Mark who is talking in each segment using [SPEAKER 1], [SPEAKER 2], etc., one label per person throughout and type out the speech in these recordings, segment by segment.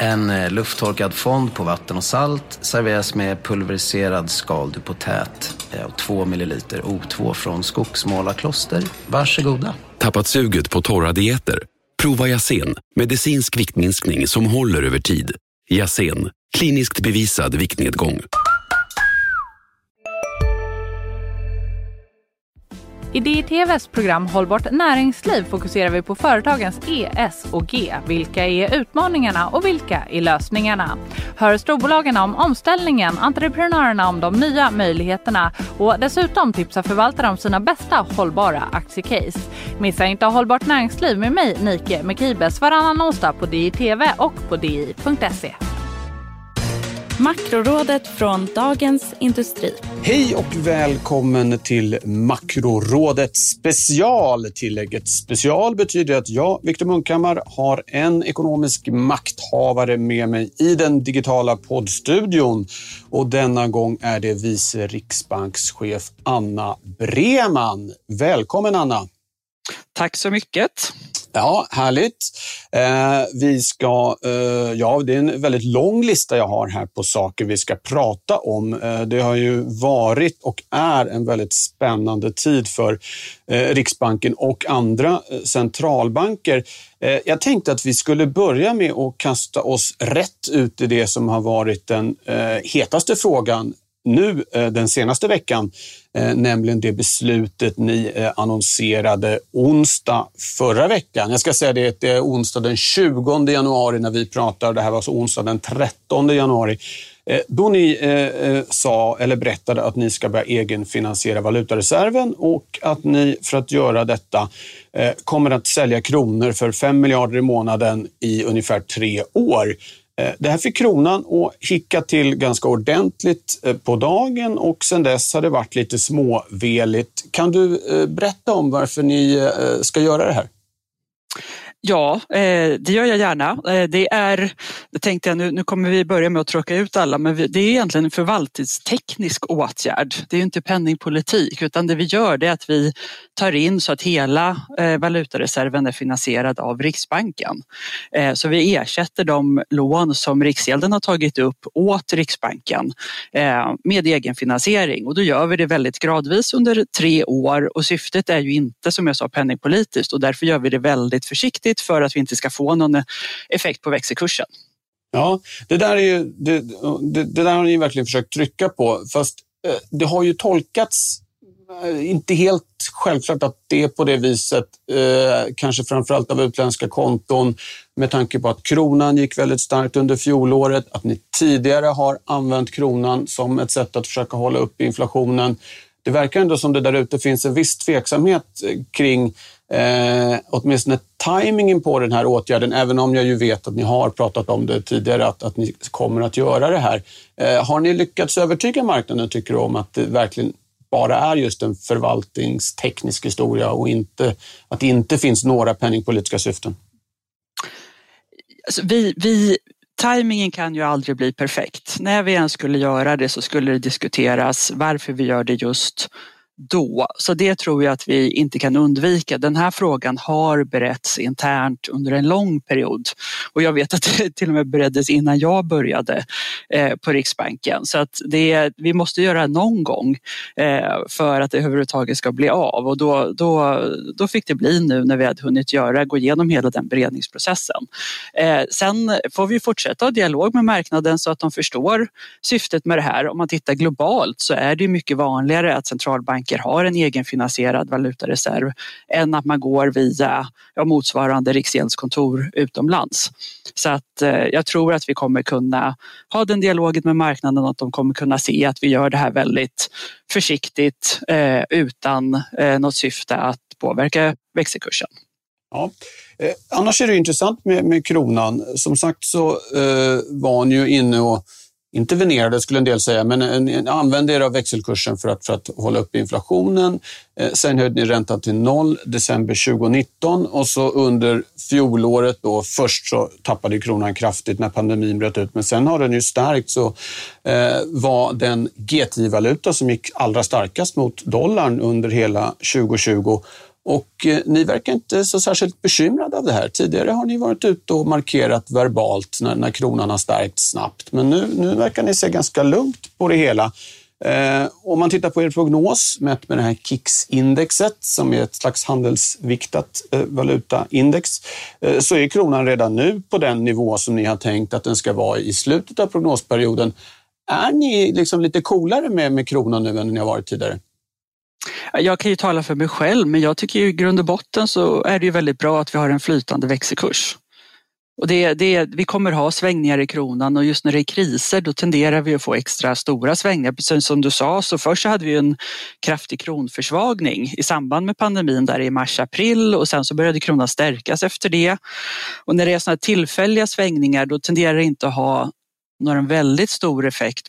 [SPEAKER 1] En lufttorkad fond på vatten och salt serveras med pulveriserad skaldupotät och 2 milliliter O2 från Skogsmålarkloster. Varsågoda.
[SPEAKER 2] Tappat suget på torra dieter? Prova Yasen, medicinsk viktminskning som håller över tid. Yasen, kliniskt bevisad viktnedgång.
[SPEAKER 3] I DI-TV:s program Hållbart näringsliv fokuserar vi på företagens ES och G. Vilka är utmaningarna och vilka är lösningarna? Hör storbolagen om omställningen, entreprenörerna om de nya möjligheterna och dessutom tipsar förvaltare om sina bästa hållbara aktiecase. Missa inte Hållbart näringsliv med mig, Nike Mekibes, varannan onsdag på DI-TV och på di.se.
[SPEAKER 4] Makrorådet från Dagens Industri.
[SPEAKER 5] Hej och välkommen till Makrorådet special. Tillägget special betyder att jag, Viktor Munkhammar, har en ekonomisk makthavare med mig i den digitala poddstudion. Och denna gång är det vice riksbankschef Anna Breman. Välkommen Anna.
[SPEAKER 6] Tack så mycket.
[SPEAKER 5] Ja, härligt. Vi ska, det är en väldigt lång lista jag har här på saker vi ska prata om. Det har ju varit och är en väldigt spännande tid för Riksbanken och andra centralbanker. Jag tänkte att vi skulle börja med att kasta oss rätt ut i det som har varit den hetaste frågan nu den senaste veckan, nämligen det beslutet ni annonserade onsdag förra veckan. Jag ska säga det är onsdag den 20 januari när vi pratar, det här var så onsdag den 13 januari. Då ni sa eller berättade att ni ska börja egenfinansiera valutareserven och att ni för att göra detta kommer att sälja kronor för 5 miljarder i månaden i ungefär 3 år. Det här fick kronan att hicka till ganska ordentligt på dagen och sedan dess har det varit lite småveligt. Kan du berätta om varför ni ska göra det här?
[SPEAKER 6] Ja, det gör jag gärna. Det tänkte jag nu kommer vi börja med att tråka ut alla, men det är egentligen en förvaltningsteknisk åtgärd. Det är ju inte penningpolitik, utan det vi gör det är att vi tar in så att hela valutareserven är finansierad av Riksbanken. Så vi ersätter de lån som Riksgälden har tagit upp åt Riksbanken med egenfinansiering, och då gör vi det väldigt gradvis under 3 år, och syftet är ju inte, som jag sa, penningpolitiskt, och därför gör vi det väldigt försiktigt för att vi inte ska få någon effekt på växelkursen.
[SPEAKER 5] Ja, det där har ni verkligen försökt trycka på, fast det har ju tolkats inte helt självklart att det är på det viset, kanske framförallt av utländska konton, med tanke på att kronan gick väldigt starkt under fjolåret, att ni tidigare har använt kronan som ett sätt att försöka hålla upp inflationen. Det verkar ändå som det där ute finns en viss tveksamhet kring åtminstone tajmingen på den här åtgärden, även om jag ju vet att ni har pratat om det tidigare, att ni kommer att göra det här. Har ni lyckats övertyga marknaden, tycker du, om att det verkligen bara är just en förvaltningsteknisk historia och att det inte finns några penningpolitiska syften?
[SPEAKER 6] Alltså timingen kan ju aldrig bli perfekt. När vi ens skulle göra det så skulle det diskuteras varför vi gör det just då. Så det tror jag att vi inte kan undvika. Den här frågan har beretts internt under en lång period. Och jag vet att det till och med bereddes innan jag började på Riksbanken. Så att vi måste göra någon gång för att det överhuvudtaget ska bli av. Och då fick det bli nu när vi hade hunnit gå igenom hela den beredningsprocessen. Sen får vi fortsätta ha dialog med marknaden så att de förstår syftet med det här. Om man tittar globalt så är det mycket vanligare att centralbanker har en egenfinansierad valutareserv än att man går via motsvarande riksgäldskontor utomlands. Så att jag tror att vi kommer kunna ha den dialogen med marknaden och att de kommer kunna se att vi gör det här väldigt försiktigt utan något syfte att påverka växelkursen. Ja.
[SPEAKER 5] Annars är det intressant med kronan. Som sagt så var ni ju inne och intervenerade, skulle en del säga, men använde er av växelkursen för att hålla upp inflationen. Sen höjde ni räntan till 0 december 2019 och så under fjolåret då först så tappade kronan kraftigt när pandemin bröt ut, men sen har den ju stärkt, så var den G10-valuta som gick allra starkast mot dollarn under hela 2020 Och ni verkar inte så särskilt bekymrade av det här. Tidigare har ni varit ute och markerat verbalt när kronan har stärkt snabbt. Men nu verkar ni se ganska lugnt på det hela. Om man tittar på er prognos mätt med det här KIX-indexet som är ett slags handelsviktat valutaindex, så är kronan redan nu på den nivå som ni har tänkt att den ska vara i slutet av prognosperioden. Är ni liksom lite coolare med kronan nu än ni har varit tidigare?
[SPEAKER 6] Jag kan ju tala för mig själv, men jag tycker ju i grund och botten så är det ju väldigt bra att vi har en flytande växelkurs. Och vi kommer ha svängningar i kronan och just när det är kriser då tenderar vi att få extra stora svängningar. Precis som du sa, så först så hade vi en kraftig kronförsvagning i samband med pandemin där i mars-april och sen så började kronan stärkas efter det. Och när det är sådana tillfälliga svängningar då tenderar det inte att ha någon väldigt stor effekt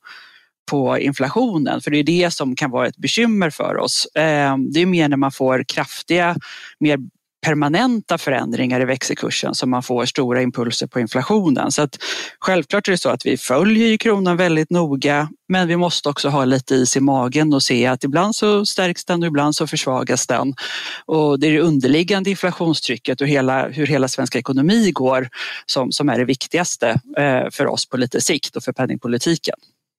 [SPEAKER 6] på inflationen, för det är det som kan vara ett bekymmer för oss. Det är mer när man får kraftiga, mer permanenta förändringar i växelkursen som man får stora impulser på inflationen. Så att självklart är det så att vi följer kronan väldigt noga, men vi måste också ha lite is i magen och se att ibland så stärks den och ibland så försvagas den. Och det är det underliggande inflationstrycket och hur hela svenska ekonomi går som är det viktigaste för oss på lite sikt och för penningpolitiken.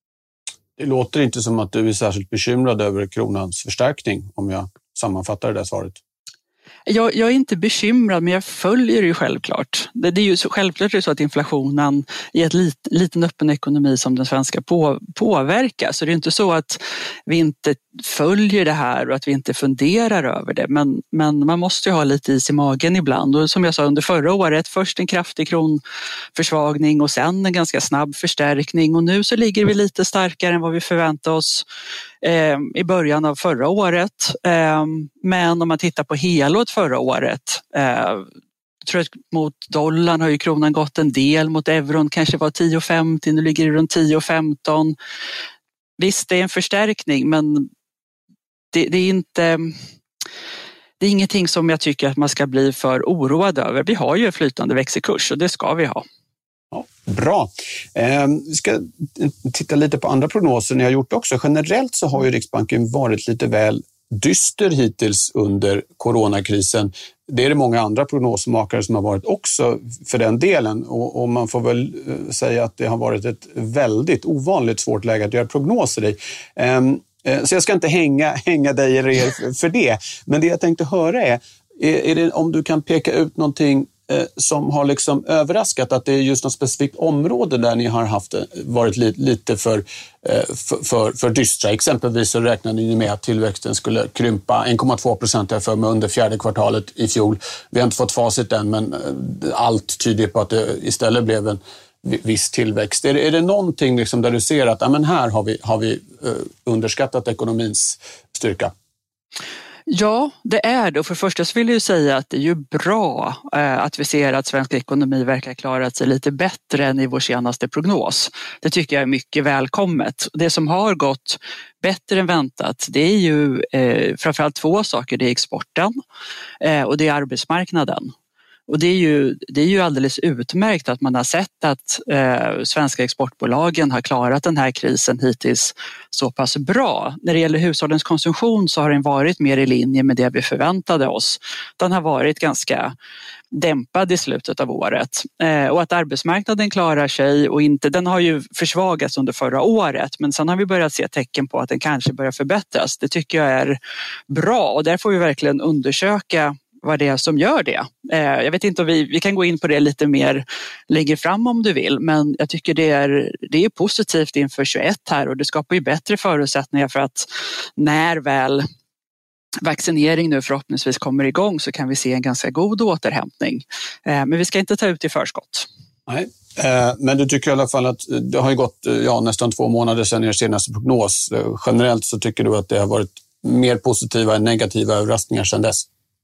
[SPEAKER 5] Det låter inte som att du är särskilt bekymrad över kronans förstärkning, om jag sammanfattar det där svaret.
[SPEAKER 6] Jag är inte bekymrad, men jag följer ju självklart. Det är ju självklart så att inflationen i ett liten öppen ekonomi som den svenska påverkar. Så det är inte så att vi inte följer det här och att vi inte funderar över det. Men man måste ju ha lite is i magen ibland. Och som jag sa under förra året, först en kraftig kronförsvagning och sen en ganska snabb förstärkning. Och nu så ligger vi lite starkare än vad vi förväntade oss i början av förra året. Men om man tittar på helåret förra året, tror jag mot dollarn har ju kronan gått en del, mot euron kanske var 10,50, nu ligger det runt 10,15. Visst, det är en förstärkning, men det är ingenting som jag tycker att man ska bli för oroad över. Vi har ju en flytande växelkurs och det ska vi ha.
[SPEAKER 5] Ja, bra. Vi ska titta lite på andra prognoser ni har gjort också. Generellt så har ju Riksbanken varit lite väl dyster hittills under coronakrisen. Det är det många andra prognosmakare som har varit också för den delen. Och man får väl säga att det har varit ett väldigt ovanligt svårt läge att göra prognoser i. Så jag ska inte hänga dig eller er för det. Men det jag tänkte höra är det om du kan peka ut någonting som har liksom överraskat, att det är just något specifikt område där ni har varit lite för dystra. Exempelvis så räknade ni med att tillväxten skulle krympa 1,2% för mig under fjärde kvartalet i fjol. Vi har inte fått facit än, men allt tyder på att det istället blev en viss tillväxt. Är det någonting liksom där du ser att men här har vi underskattat ekonomins styrka?
[SPEAKER 6] Ja, det är det. Och för första så vill jag ju säga att det är ju bra att vi ser att svensk ekonomi verkar klara sig lite bättre än i vår senaste prognos. Det tycker jag är mycket välkommet. Det som har gått bättre än väntat, det är ju framförallt två saker. Det är exporten och det är arbetsmarknaden. Och det är ju alldeles utmärkt att man har sett att svenska exportbolagen har klarat den här krisen hittills så pass bra. När det gäller hushållens konsumtion så har den varit mer i linje med det vi förväntade oss. Den har varit ganska dämpad i slutet av året. Och att arbetsmarknaden klarar sig och inte, den har ju försvagats under förra året, men sen har vi börjat se tecken på att den kanske börjar förbättras. Det tycker jag är bra och där får vi verkligen undersöka vad det är som gör det. Jag vet inte om vi kan gå in på det lite mer längre fram om du vill, men jag tycker det är positivt inför 21 här och det skapar ju bättre förutsättningar för att när väl vaccinering nu förhoppningsvis kommer igång så kan vi se en ganska god återhämtning. Men vi ska inte ta ut i förskott.
[SPEAKER 5] Nej, men du tycker i alla fall att det har ju gått nästan 2 månader sedan er senaste prognos. Generellt så tycker du att det har varit mer positiva än negativa överraskningar sedan dess?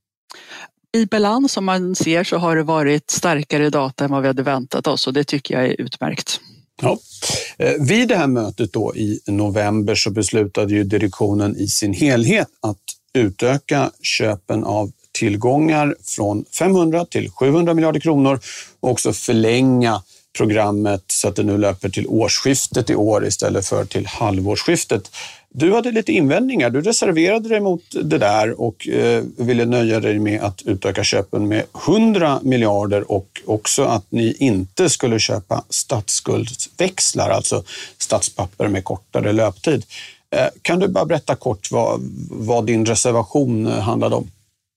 [SPEAKER 6] I balans som man ser så har det varit starkare data än vad vi hade väntat oss och det tycker jag är utmärkt.
[SPEAKER 5] Ja. Vid det här mötet då i november så beslutade ju direktionen i sin helhet att utöka köpen av tillgångar från 500 till 700 miljarder kronor och också förlänga programmet så att det nu löper till årsskiftet i år istället för till halvårsskiftet. Du hade lite invändningar. Du reserverade dig mot det där och ville nöja dig med att utöka köpen med 100 miljarder och också att ni inte skulle köpa statsskuldsväxlar, alltså statspapper med kortare löptid. Kan du bara berätta kort vad din reservation handlade om?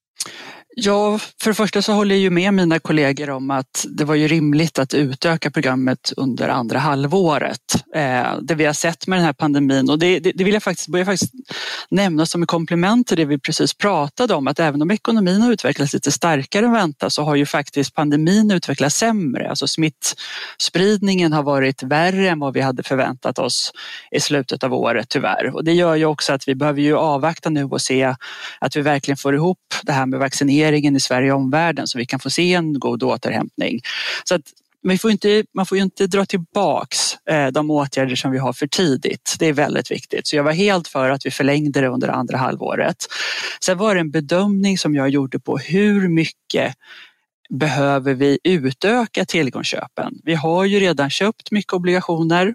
[SPEAKER 6] Ja, för det första så håller jag ju med mina kollegor om att det var ju rimligt att utöka programmet under andra halvåret. Det vi har sett med den här pandemin, och det vill jag faktiskt nämna som en komplement till det vi precis pratade om, att även om ekonomin har utvecklats lite starkare än väntat så har ju faktiskt pandemin utvecklats sämre. Alltså smittspridningen har varit värre än vad vi hade förväntat oss i slutet av året tyvärr. Och det gör ju också att vi behöver ju avvakta nu och se att vi verkligen får ihop det här med vaccineringen i Sverige och omvärlden så vi kan få se en god återhämtning. Så att man får ju inte dra tillbaks de åtgärder som vi har för tidigt. Det är väldigt viktigt. Så jag var helt för att vi förlängde det under andra halvåret. Sen var det en bedömning som jag gjorde på hur mycket behöver vi utöka tillgångsköpen. Vi har ju redan köpt mycket obligationer.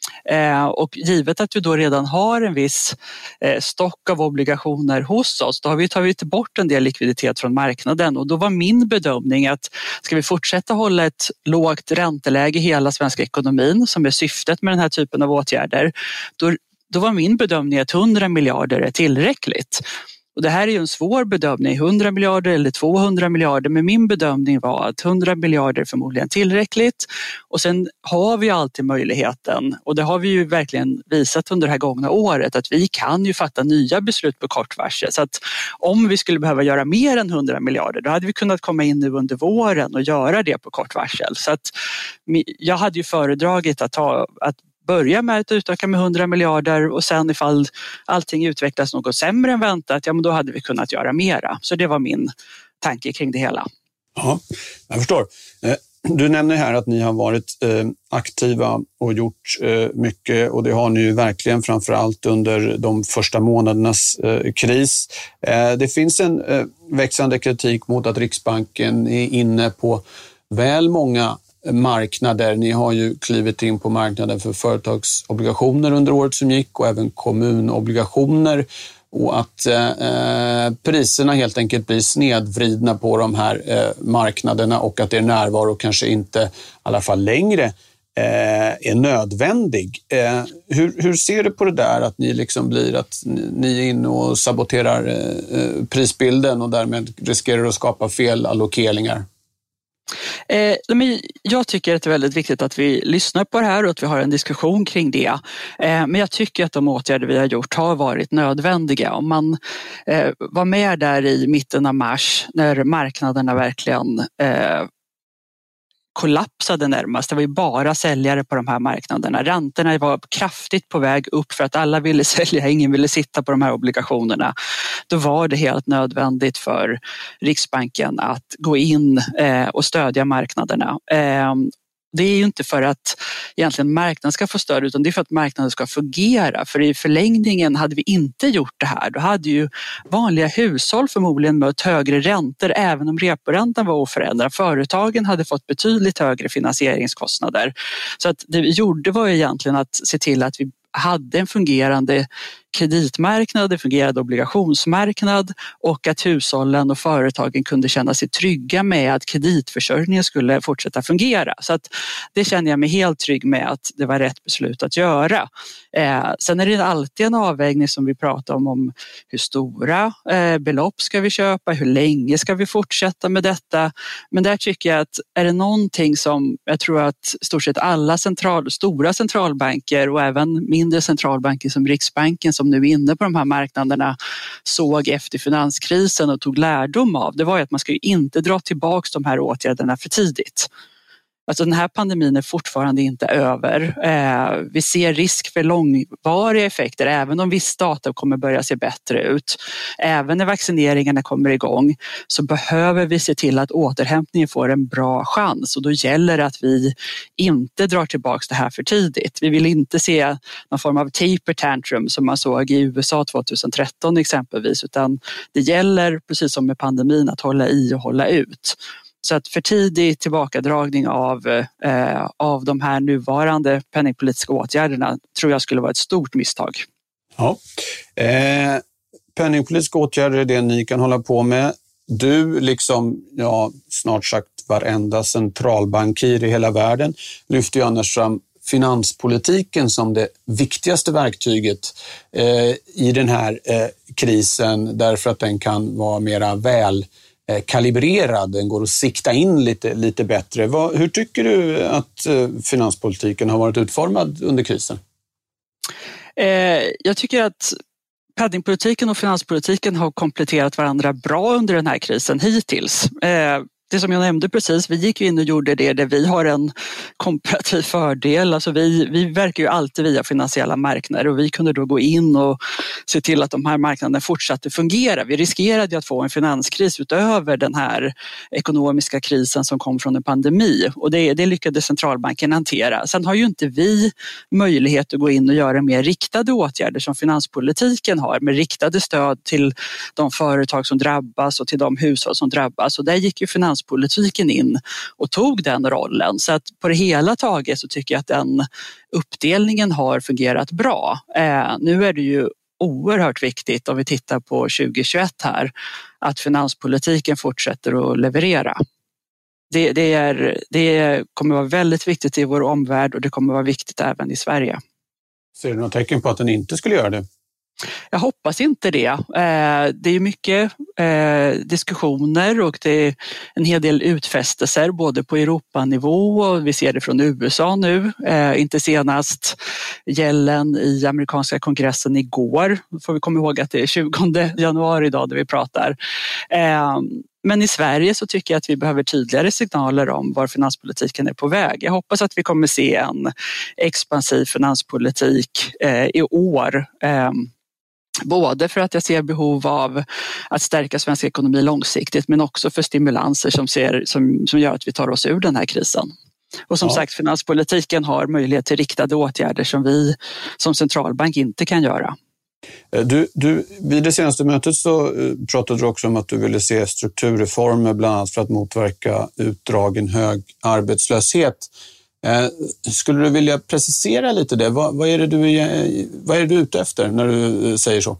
[SPEAKER 6] Och givet att vi då redan har en viss stock av obligationer hos oss, då har vi tagit bort en del likviditet från marknaden, och då var min bedömning att ska vi fortsätta hålla ett lågt ränteläge i hela svenska ekonomin som är syftet med den här typen av åtgärder, då var min bedömning att 100 miljarder är tillräckligt. Och det här är ju en svår bedömning, 100 miljarder eller 200 miljarder, men min bedömning var att 100 miljarder är förmodligen tillräckligt. Och sen har vi alltid möjligheten, och det har vi ju verkligen visat under det här gångna året, att vi kan ju fatta nya beslut på kort varsel. Så att om vi skulle behöva göra mer än 100 miljarder, då hade vi kunnat komma in nu under våren och göra det på kort varsel. Så att jag hade ju föredragit att börja med att utöka med 100 miljarder och sen ifall allting utvecklas något sämre än väntat, ja men då hade vi kunnat göra mera. Så det var min tanke kring det hela.
[SPEAKER 5] Ja, jag förstår. Du nämner här att ni har varit aktiva och gjort mycket, och det har ni ju verkligen framförallt under de första månadernas kris. Det finns en växande kritik mot att Riksbanken är inne på väl många marknader. Ni har ju klivit in på marknaden för företagsobligationer under året som gick och även kommunobligationer, och att priserna helt enkelt blir snedvridna på de här marknaderna, och att er närvaro kanske inte, i alla fall längre, är nödvändig. Hur ser du på det där, att ni liksom blir att ni är inne och saboterar prisbilden och därmed riskerar att skapa fel allokeringar?
[SPEAKER 6] Jag tycker att det är väldigt viktigt att vi lyssnar på det här och att vi har en diskussion kring det. Men jag tycker att de åtgärder vi har gjort har varit nödvändiga. Om man var med där i mitten av mars när marknaderna verkligen kollapsade närmast. Det var ju bara säljare på de här marknaderna. Räntorna var kraftigt på väg upp för att alla ville sälja, ingen ville sitta på de här obligationerna. Då var det helt nödvändigt för Riksbanken att gå in och stödja marknaderna. Det är ju inte för att egentligen marknaden ska få stöd, utan det är för att marknaden ska fungera. För i förlängningen hade vi inte gjort det här, då hade ju vanliga hushåll förmodligen mött högre räntor även om reporäntan var oförändrad. Företagen hade fått betydligt högre finansieringskostnader. Så att det vi gjorde var egentligen att se till att vi hade en fungerande kreditmarknad, en fungerande obligationsmarknad, och att hushållen och företagen kunde känna sig trygga med att kreditförsörjningen skulle fortsätta fungera. Så att det känner jag mig helt trygg med att det var rätt beslut att göra. Sen är det alltid en avvägning som vi pratar om hur stora belopp ska vi köpa, hur länge ska vi fortsätta med detta. Men där tycker jag att är det någonting som jag tror att stort sett alla stora centralbanker och även mindre centralbanker som Riksbanken som nu är inne på de här marknaderna såg efter finanskrisen och tog lärdom av, det var ju att man ska ju inte dra tillbaka de här åtgärderna för tidigt. Alltså den här pandemin är fortfarande inte över. Vi ser risk för långvariga effekter även om viss data kommer börja se bättre ut. Även när vaccineringarna kommer igång så behöver vi se till att återhämtningen får en bra chans, och då gäller det att vi inte drar tillbaka det här för tidigt. Vi vill inte se någon form av taper tantrum som man såg i USA 2013 exempelvis, utan det gäller precis som med pandemin att hålla i och hålla ut. Så att för tidig tillbakadragning av de här nuvarande penningpolitiska åtgärderna tror jag skulle vara ett stort misstag.
[SPEAKER 5] Ja. Penningpolitiska åtgärder är det ni kan hålla på med. Du, liksom snart sagt varenda centralbankir i hela världen, lyfter ju annars fram finanspolitiken som det viktigaste verktyget i den här krisen, därför att den kan vara mera väl kalibrerad, den går att sikta in lite bättre. Hur tycker du att finanspolitiken har varit utformad under krisen?
[SPEAKER 6] Jag tycker att penningpolitiken och finanspolitiken har kompletterat varandra bra under den här krisen hittills. Det som jag nämnde precis, vi gick in och gjorde det där vi har en komparativ fördel. Alltså vi verkar ju alltid via finansiella marknader och vi kunde då gå in och se till att de här marknaderna fortsatte fungera. Vi riskerade att få en finanskris utöver den här ekonomiska krisen som kom från en pandemi och det lyckades centralbanken hantera. Sen har ju inte vi möjlighet att gå in och göra mer riktade åtgärder som finanspolitiken har, med riktade stöd till de företag som drabbas och till de hushåll som drabbas. Och där gick ju finanspolitiken in och tog den rollen. Så att på det hela taget så tycker jag att den uppdelningen har fungerat bra. Nu är det ju oerhört viktigt, om vi tittar på 2021 här, att finanspolitiken fortsätter att leverera. Det kommer vara väldigt viktigt i vår omvärld och det kommer vara viktigt även i Sverige.
[SPEAKER 5] Ser du några tecken på att den inte skulle göra det?
[SPEAKER 6] Jag hoppas inte det. Det är mycket diskussioner och det är en hel del utfästelser både på Europanivå och vi ser det från USA nu. Inte senast Yellen i amerikanska kongressen igår. Får vi komma ihåg att det är 20 januari idag där vi pratar. Men i Sverige så tycker jag att vi behöver tydligare signaler om var finanspolitiken är på väg. Jag hoppas att vi kommer se en expansiv finanspolitik i år. Både för att jag ser behov av att stärka svensk ekonomi långsiktigt men också för stimulanser som gör att vi tar oss ur den här krisen. Och som sagt, finanspolitiken har möjlighet till riktade åtgärder som vi som centralbank inte kan göra.
[SPEAKER 5] Du, vid det senaste mötet så pratade du också om att du ville se strukturreformer bland annat för att motverka utdragen hög arbetslöshet. Skulle du vilja precisera lite det? Vad är du ute efter när du säger så?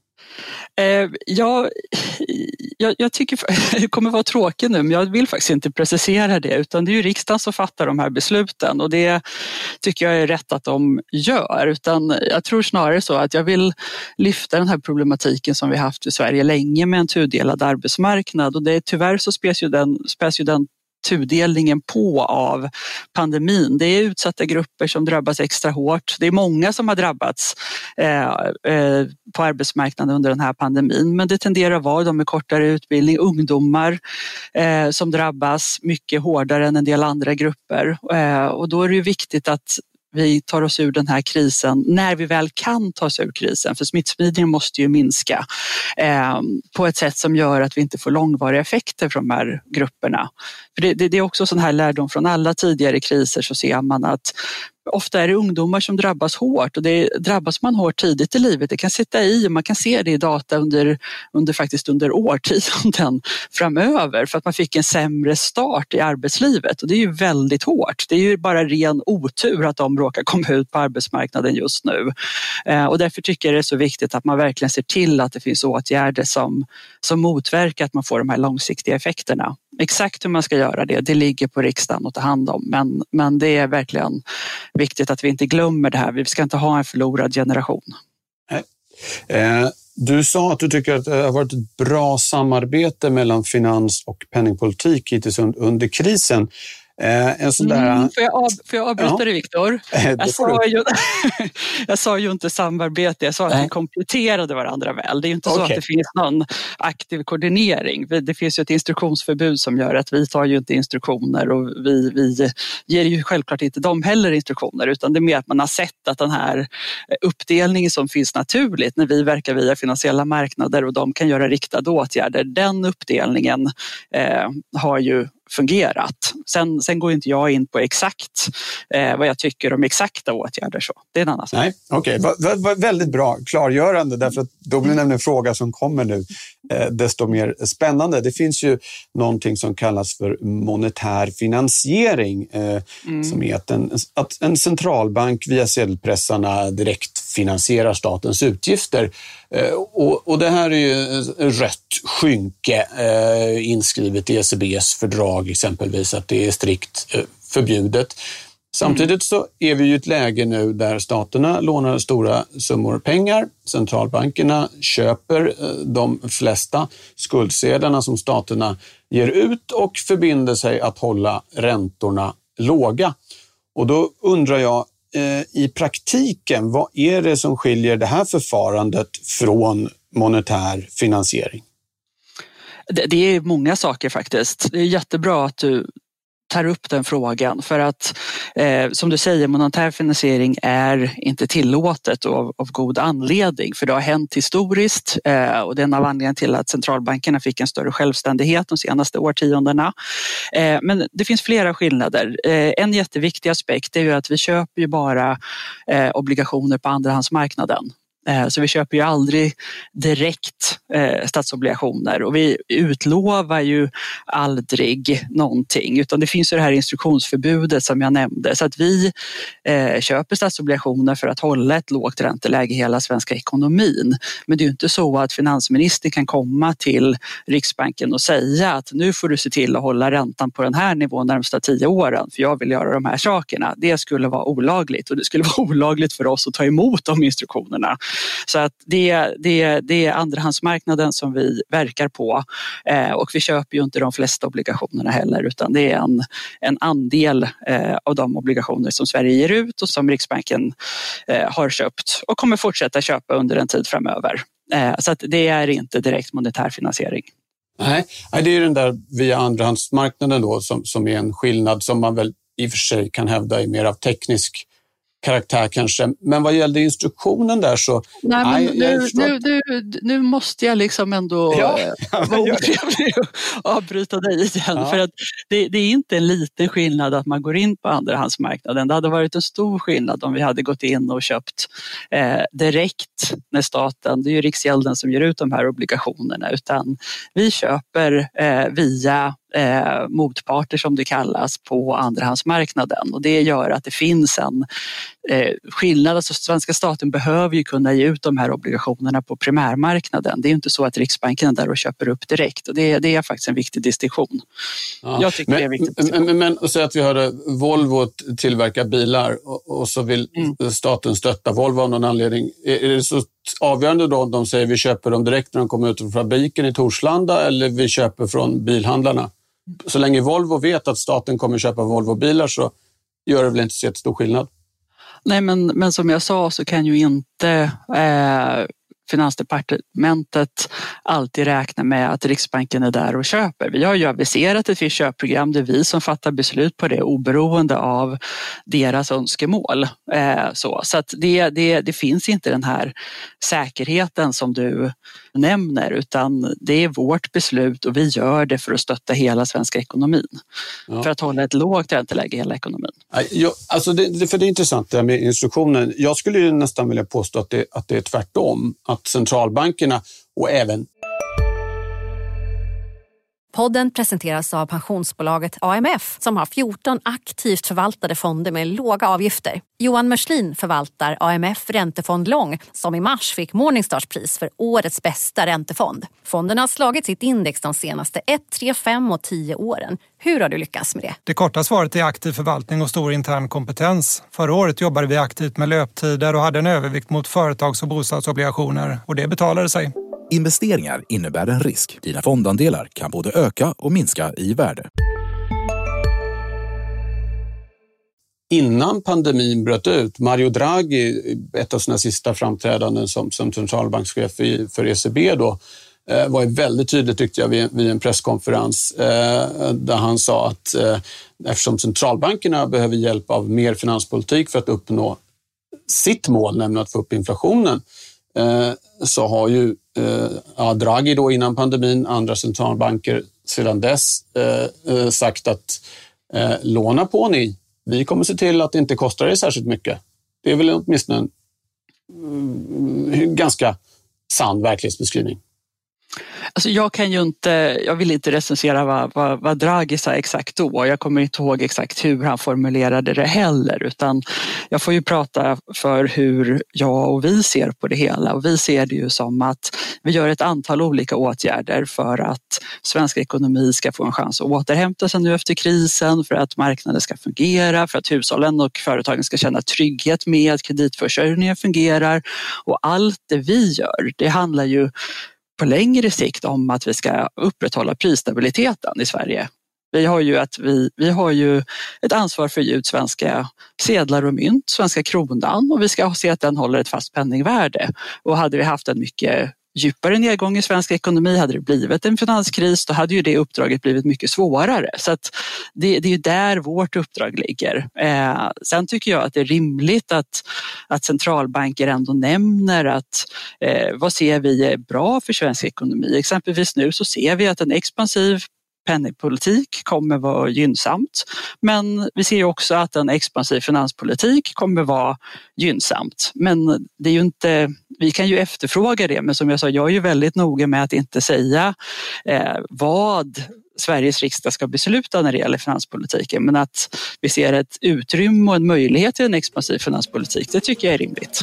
[SPEAKER 5] Jag tycker det kommer vara tråkigt nu, men jag vill faktiskt inte precisera det, utan det är ju riksdagen som fattar de här besluten och det tycker jag är rätt att de gör. Utan jag tror snarare så att jag vill lyfta den här problematiken som vi haft i Sverige länge med en tudelad arbetsmarknad och tyvärr så späs ju den tudelningen på av pandemin. Det är utsatta grupper som drabbas extra hårt. Det är många som har drabbats på arbetsmarknaden under den här pandemin, men det tenderar att vara de med kortare utbildning, ungdomar som drabbas mycket hårdare än en del andra grupper. Och då är det ju viktigt att vi tar oss ur den här krisen när vi väl kan ta oss ur krisen, för smittspridningen måste ju minska på ett sätt som gör att vi inte får långvariga effekter från de här grupperna. För det är också sån här lärdom från alla tidigare kriser, så ser man att ofta är det ungdomar som drabbas hårt och drabbas man hårt tidigt i livet. Det kan sitta i och man kan se det i data under årtionden framöver för att man fick en sämre start i arbetslivet och det är ju väldigt hårt. Det är ju bara ren otur att de råkar komma ut på arbetsmarknaden just nu. Och därför tycker jag det är så viktigt att man verkligen ser till att det finns åtgärder som motverkar att man får de här långsiktiga effekterna. Exakt hur man ska göra det ligger på riksdagen att ta hand om. Men det är verkligen viktigt att vi inte glömmer det här. Vi ska inte ha en förlorad generation. Du sa att du tycker att det har varit ett bra samarbete mellan finans- och penningpolitik hittills under krisen.
[SPEAKER 6] Får jag avbryta dig, Viktor? Jag sa ju inte samarbete, jag sa att vi kompletterade varandra väl. Det är ju inte så att det finns någon aktiv koordinering. Det finns ju ett instruktionsförbud som gör att vi tar ju inte instruktioner och vi ger ju självklart inte dem heller instruktioner, utan det är mer att man har sett att den här uppdelningen som finns naturligt när vi verkar via finansiella marknader och de kan göra riktade åtgärder, den uppdelningen har ju fungerat. Sen går inte jag in på exakt vad jag tycker om exakta åtgärder. Så. Det är en annan sak.
[SPEAKER 5] Nej, okej. Väldigt bra klargörande, därför att då blir nämligen en fråga som kommer nu desto mer spännande. Det finns ju någonting som kallas för monetär finansiering som är att en centralbank via sedelpressarna direkt finansierar statens utgifter. Och det här är ju rött skynke inskrivet i ECBs fördrag exempelvis, att det är strikt förbjudet. Samtidigt så är vi i ett läge nu där staterna lånar stora summor pengar. Centralbankerna köper de flesta skuldsedlarna som staterna ger ut och förbinder sig att hålla räntorna låga. Och då undrar jag, i praktiken, vad är det som skiljer det här förfarandet från monetär finansiering?
[SPEAKER 6] Det är många saker faktiskt. Det är jättebra att du tar upp den frågan, för att som du säger, monetär finansiering är inte tillåtet av god anledning, för det har hänt historiskt och det är en av anledningarna till att centralbankerna fick en större självständighet de senaste årtiondena. Men det finns flera skillnader. En jätteviktig aspekt är ju att vi köper ju bara obligationer på andrahandsmarknaden. Så vi köper ju aldrig direkt statsobligationer, och vi utlovar ju aldrig någonting, utan det finns ju det här instruktionsförbudet som jag nämnde, så att vi köper statsobligationer för att hålla ett lågt ränteläge i hela svenska ekonomin. Men det är ju inte så att finansministern kan komma till Riksbanken och säga att nu får du se till att hålla räntan på den här nivån de närmsta 10 åren för jag vill göra de här sakerna. Det skulle vara olagligt, och det skulle vara olagligt för oss att ta emot de instruktionerna. Så att det är andrahandsmarknaden som vi verkar på, och vi köper ju inte de flesta obligationerna heller, utan det är en andel av de obligationer som Sverige ger ut och som Riksbanken har köpt och kommer fortsätta köpa under en tid framöver. Så att det är inte direkt monetär finansiering.
[SPEAKER 5] Nej, det är den där via andrahandsmarknaden då som är en skillnad som man väl i och för sig kan hävda är mer av teknisk karaktär kanske. Men vad gällde instruktionen där så...
[SPEAKER 6] Nu måste jag liksom ändå avbryta dig igen. Ja. För att det är inte en liten skillnad att man går in på andrahandsmarknaden. Det hade varit en stor skillnad om vi hade gått in och köpt direkt när staten, det är ju Riksgälden som ger ut de här obligationerna, utan vi köper via motparter som det kallas på andrahandsmarknaden, och det gör att det finns en skillnad. Alltså svenska staten behöver ju kunna ge ut de här obligationerna på primärmarknaden. Det är inte så att Riksbanken är där och köper upp direkt, och det är faktiskt en viktig distinktion.
[SPEAKER 5] Ja.
[SPEAKER 6] Jag tycker det är viktigt.
[SPEAKER 5] Men säg att vi hörde Volvo tillverka bilar och så vill staten stötta Volvo av någon anledning. Är det så avgörande då om de säger vi köper dem direkt när de kommer ut från fabriken i Torslanda eller vi köper från bilhandlarna? Så länge Volvo vet att staten kommer köpa Volvo-bilar så gör det väl inte så jättestor skillnad?
[SPEAKER 6] Nej, men som jag sa så kan ju inte Finansdepartementet alltid räkna med att Riksbanken är där och köper. Vi har ju aviserat ett visst köpprogram, det är vi som fattar beslut på det oberoende av deras önskemål. Så att det finns inte den här säkerheten som du nämner, utan det är vårt beslut och vi gör det för att stötta hela svenska ekonomin. Ja. För att hålla ett lågt ränteläge i hela ekonomin.
[SPEAKER 5] Alltså för det är intressant det här med instruktionen. Jag skulle ju nästan vilja påstå att det är tvärtom. Att centralbankerna och även...
[SPEAKER 7] Podden presenteras av pensionsbolaget AMF som har 14 aktivt förvaltade fonder med låga avgifter. Johan Mörslin förvaltar AMF Räntefond Lång som i mars fick Morningstarspris för årets bästa räntefond. Fonden har slagit sitt index de senaste 1, 3, 5 och 10 åren. Hur har du lyckats med det?
[SPEAKER 8] Det korta svaret är aktiv förvaltning och stor intern kompetens. Förra året jobbade vi aktivt med löptider och hade en övervikt mot företags- och bostadsobligationer. Och det betalade sig.
[SPEAKER 9] Investeringar innebär en risk. Dina fondandelar kan både öka och minska i värde.
[SPEAKER 5] Innan pandemin bröt ut, Mario Draghi, ett av sina sista framträdanden som centralbankschef för ECB då, var väldigt tydligt tyckte jag vid en presskonferens där han sa att eftersom centralbankerna behöver hjälp av mer finanspolitik för att uppnå sitt mål, nämligen att få upp inflationen, så har ju Draghi då innan pandemin, andra centralbanker sedan dess sagt att låna på ni. Vi kommer se till att det inte kostar er särskilt mycket. Det är väl åtminstone en ganska sann verklighetsbeskrivning.
[SPEAKER 6] Alltså jag vill inte recensera vad Draghi sa exakt då. Jag kommer inte ihåg exakt hur han formulerade det heller, utan jag får ju prata för hur jag och vi ser på det hela. Och vi ser det ju som att vi gör ett antal olika åtgärder för att svensk ekonomi ska få en chans att återhämta sig nu efter krisen, för att marknaden ska fungera, för att hushållen och företagen ska känna trygghet med att kreditförsörjningen fungerar. Och allt det vi gör, det handlar ju på längre sikt om att vi ska upprätthålla prisstabiliteten i Sverige. Vi har ju ett ansvar för att ge ut svenska sedlar och mynt, svenska kronan, och vi ska se att den håller ett fast penningvärde. Och hade vi haft en mycket djupare nedgång i svensk ekonomi, hade det blivit en finanskris, då hade ju det uppdraget blivit mycket svårare. Så att det är ju där vårt uppdrag ligger. Sen tycker jag att det är rimligt att centralbanker ändå nämner att vad ser vi är bra för svensk ekonomi. Exempelvis nu så ser vi att en expansiv penningpolitik kommer vara gynnsamt, men vi ser också att en expansiv finanspolitik kommer vara gynnsamt. Men det är ju inte, vi kan ju efterfråga det, men som jag sa, jag är ju väldigt noga med att inte säga vad Sveriges riksdag ska besluta när det gäller finanspolitiken, men att vi ser ett utrymme och en möjlighet till en expansiv finanspolitik, det tycker jag är rimligt.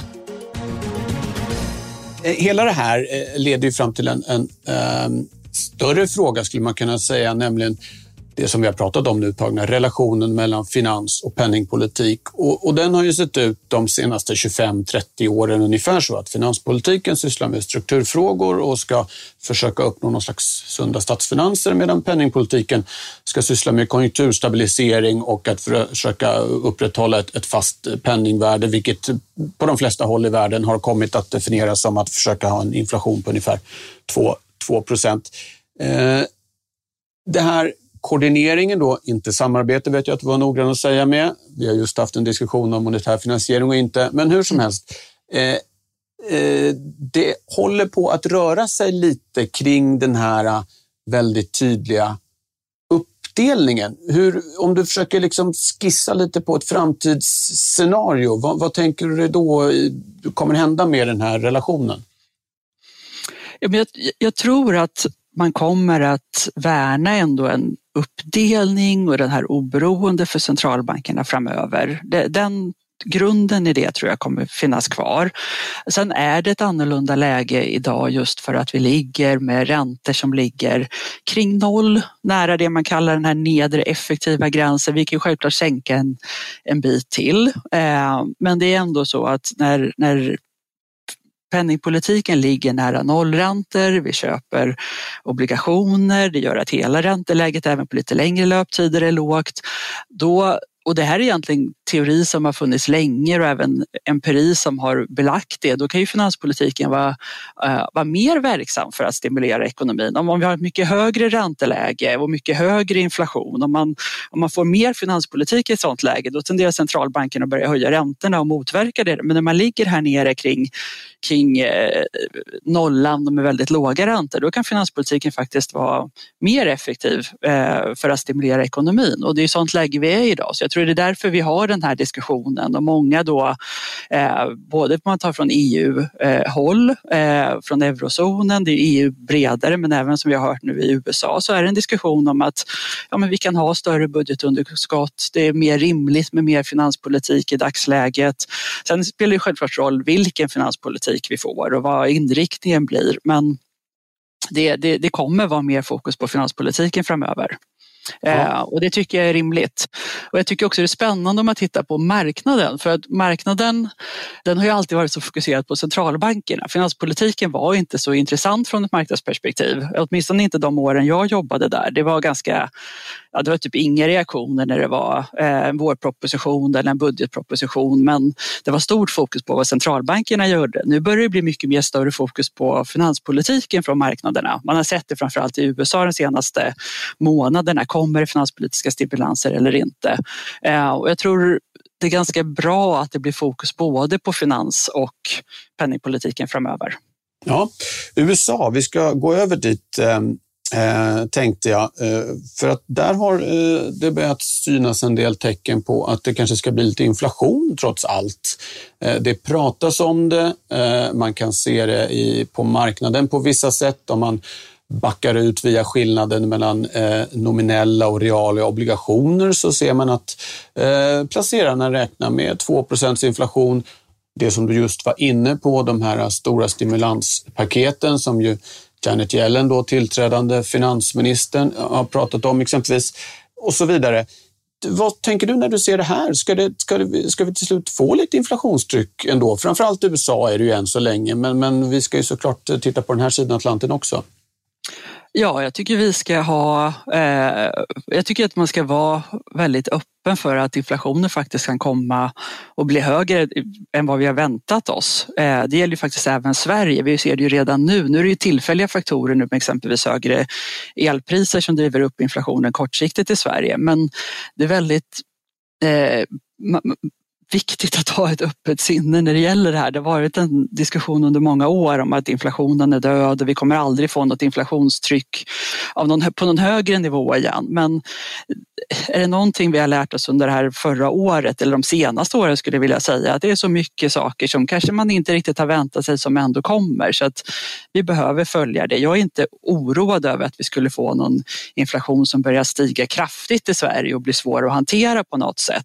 [SPEAKER 5] Hela det här leder ju fram till en större fråga, skulle man kunna säga, nämligen det som vi har pratat om nu ett tag, relationen mellan finans- och penningpolitik. Och den har ju sett ut de senaste 25-30 åren ungefär så att finanspolitiken sysslar med strukturfrågor och ska försöka uppnå någon slags sunda statsfinanser, medan penningpolitiken ska syssla med konjunkturstabilisering och att försöka upprätthålla ett fast penningvärde, vilket på de flesta håll i världen har kommit att definieras som att försöka ha en inflation på ungefär 2%. Det här koordineringen då, inte samarbete vet jag att det var noggrann att säga med. Vi har just haft en diskussion om monetär finansiering och inte, men hur som helst. Det håller på att röra sig lite kring den här väldigt tydliga uppdelningen. Om du försöker liksom skissa lite på ett framtidsscenario, vad tänker du då kommer hända med den här relationen?
[SPEAKER 6] Jag tror att man kommer att värna ändå en uppdelning och den här oberoende för centralbankerna framöver. Den grunden i det tror jag kommer finnas kvar. Sen är det ett annorlunda läge idag just för att vi ligger med räntor som ligger kring noll, nära det man kallar den här nedre effektiva gränsen. Vi kan självklart sänka en bit till, men det är ändå så att när penningpolitiken ligger nära nollräntor, vi köper obligationer, det gör att hela ränteläget även på lite längre löptider är lågt. Och det här är egentligen teori som har funnits länge och även empiri som har belagt det. Då kan ju finanspolitiken vara mer verksam för att stimulera ekonomin. Om vi har ett mycket högre ränteläge och mycket högre inflation, om man får mer finanspolitik i ett sådant läge, då tenderar centralbanken att börja höja räntorna och motverka det. Men när man ligger här nere kring nollan och med väldigt låga räntor, då kan finanspolitiken faktiskt vara mer effektiv för att stimulera ekonomin. Och det är sånt läge vi är idag. Så jag tror det är därför vi har den här diskussionen. Och många då, både man tar från EU-håll, från eurozonen, det är EU bredare, men även som vi har hört nu i USA, så är det en diskussion om att men vi kan ha större budgetunderskott. Det är mer rimligt med mer finanspolitik i dagsläget. Sen spelar det självklart roll vilken finanspolitik vi får och vad inriktningen blir. Men det kommer vara mer fokus på finanspolitiken framöver. Ja. Och det tycker jag är rimligt. Och jag tycker också det är spännande om man tittar på marknaden. För att marknaden, den har ju alltid varit så fokuserad på centralbankerna. Finanspolitiken var inte så intressant från ett marknadsperspektiv. Åtminstone inte de åren jag jobbade där. Det var det var typ inga reaktioner när det var en vårproposition eller en budgetproposition. Men det var stort fokus på vad centralbankerna gjorde. Nu börjar det bli mycket mer större fokus på finanspolitiken från marknaderna. Man har sett det framförallt i USA de senaste månaderna. Kommer det finanspolitiska stimulanser eller inte? Och jag tror det är ganska bra att det blir fokus både på finans- och penningpolitiken framöver.
[SPEAKER 5] Ja, USA, vi ska gå över dit tänkte jag. För att där har det börjat synas en del tecken på att det kanske ska bli lite inflation trots allt. Det pratas om det, man kan se det på marknaden på vissa sätt. Om man backar ut via skillnaden mellan nominella och reala obligationer, så ser man att placerarna räknar med 2% inflation. Det som du just var inne på, de här stora stimulanspaketen som ju Janet Yellen, då tillträdande finansministern, har pratat om exempelvis, och så vidare. Vad tänker du när du ser det här? Ska vi till slut få lite inflationstryck ändå? Framförallt i USA är det ju än så länge, men vi ska ju såklart titta på den här sidan Atlanten också.
[SPEAKER 6] Ja, jag tycker jag tycker att man ska vara väldigt öppen för att inflationen faktiskt kan komma och bli högre än vad vi har väntat oss. Det gäller ju faktiskt även Sverige. Vi ser det ju redan nu. Nu är det ju tillfälliga faktorer nu med exempelvis högre elpriser som driver upp inflationen kortsiktigt i Sverige. Men det är väldigt viktigt att ha ett öppet sinne när det gäller det här. Det har varit en diskussion under många år om att inflationen är död och vi kommer aldrig få något inflationstryck på någon högre nivå igen. Men är det någonting vi har lärt oss under det här förra året eller de senaste åren, skulle jag vilja säga, att det är så mycket saker som kanske man inte riktigt har väntat sig som ändå kommer, så att vi behöver följa det. Jag är inte oroad över att vi skulle få någon inflation som börjar stiga kraftigt i Sverige och blir svår att hantera på något sätt,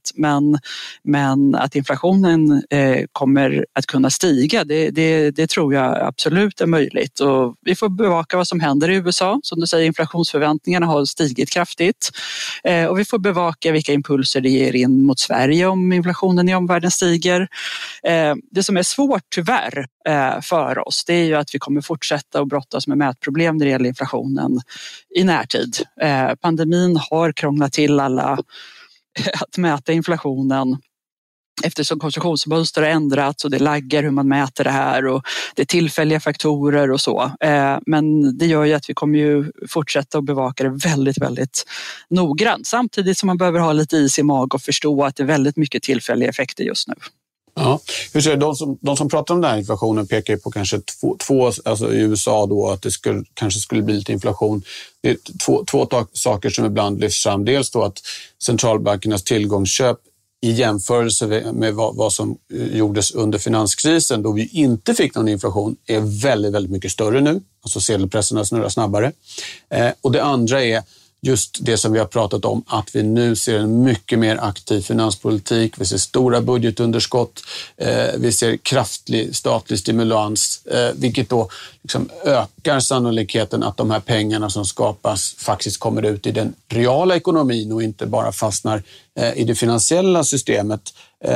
[SPEAKER 6] men att inflationen kommer att kunna stiga, det tror jag absolut är möjligt. Och vi får bevaka vad som händer i USA. Som du säger, inflationsförväntningarna har stigit kraftigt. Och vi får bevaka vilka impulser det ger in mot Sverige om inflationen i omvärlden stiger. Det som är svårt tyvärr för oss, det är ju att vi kommer fortsätta att brottas med mätproblem när det gäller inflationen i närtid. Pandemin har krånglat till alla att mäta inflationen, eftersom konsumtionsmönster har ändrats och det laggar hur man mäter det här och det är tillfälliga faktorer och så. Men det gör ju att vi kommer ju fortsätta att bevaka det väldigt, väldigt noggrant. Samtidigt som man behöver ha lite is i mag och förstå att det är väldigt mycket tillfälliga effekter just nu.
[SPEAKER 5] Ja, hur ser de som pratar om den här inflationen pekar på kanske två, alltså i USA då, att det kanske skulle bli lite inflation. Det är två saker som ibland lyfts fram. Dels då att centralbankernas tillgångsköp i jämförelse med vad som gjordes under finanskrisen, då vi inte fick någon inflation, är väldigt, väldigt mycket större nu. Alltså sedelpressarna snurrar snabbare. Och det andra är just det som vi har pratat om, att vi nu ser en mycket mer aktiv finanspolitik. Vi ser stora budgetunderskott. Vi ser kraftig statlig stimulans, vilket då liksom ökar sannolikheten att de här pengarna som skapas faktiskt kommer ut i den reala ekonomin och inte bara fastnar i det finansiella systemet.